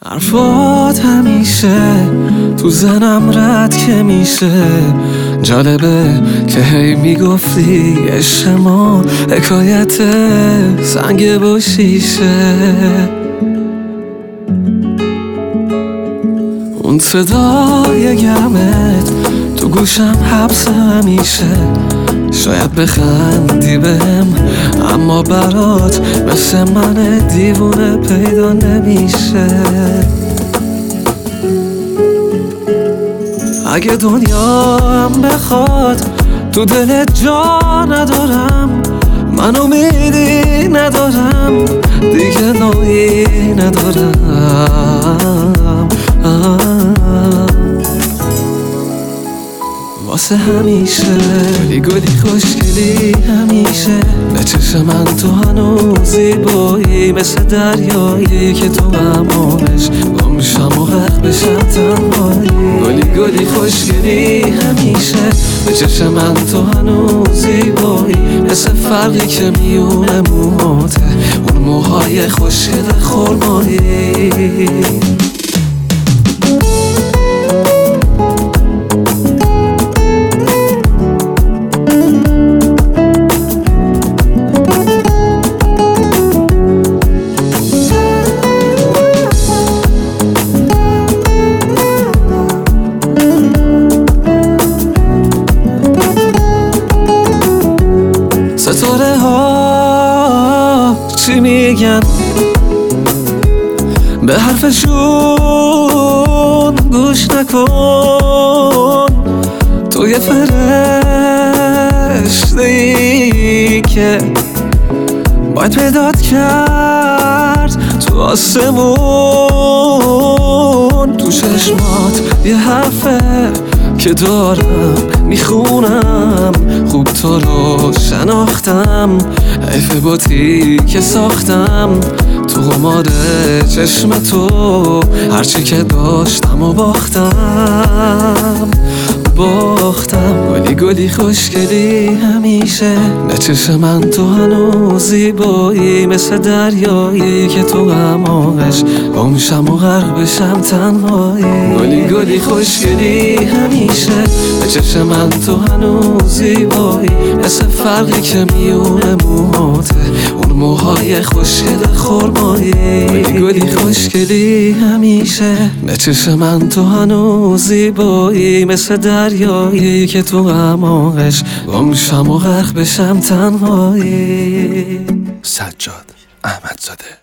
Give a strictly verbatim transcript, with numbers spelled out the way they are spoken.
حرفات همیشه تو زنم رد که میشه. جالبه که هی میگفتی عشق ما حکایت سنگ با شیشه. اون صدای گرمت تو گوشم حبس همیشه. شاید بخندی بهم اما برات مثل من دیوونه پیدا نمیشه. اگه دنیا هم بخواد تو دلت جا ندارم، من امیدی ندارم دیگه، نایی ندارم. واسه همیشه گلی گلی خوشگلی همیشه. به چشم من تو هنوز زیبایی، مثل دریایی که تو همانش گم شم و غرق بشم تنهایی. گلی گلی خوشگلی همیشه. به چشم من تو هنوز زیبایی، مثل فرقی که میونه موهاته، اون موهای خوشگل خرمایی. ستاره ها چی میگن به حرفشون گوش نکن. تو یه فرشته ای که باید پیدات کرد تو آسمون. تو چشمات یه حرفه که دارم میخونم، خوب تو رو شناختم. حیف باتی که ساختم تو قمار چشم تو، هرچی که داشتم و باختم باختم. گلی گلی خوشگلی همیشه. به چشم من تو هنوز زیبایی، مثل دریایی که تو هماهش گم شم و غرق بشم تنهایی. گلی گلی خوشگلی همیشه. به چشم من تو هنوز زیبایی، مثل فرقی که میونه موهاته، اون موهای خوشگل خرمایی. گلی گلی خوشگلی همیشه. به چشم من تو هنوز زیبایی، مثل دریایی که تو هماهش گم شم و غرق بشم تنهایی. سجاد احمدزاده.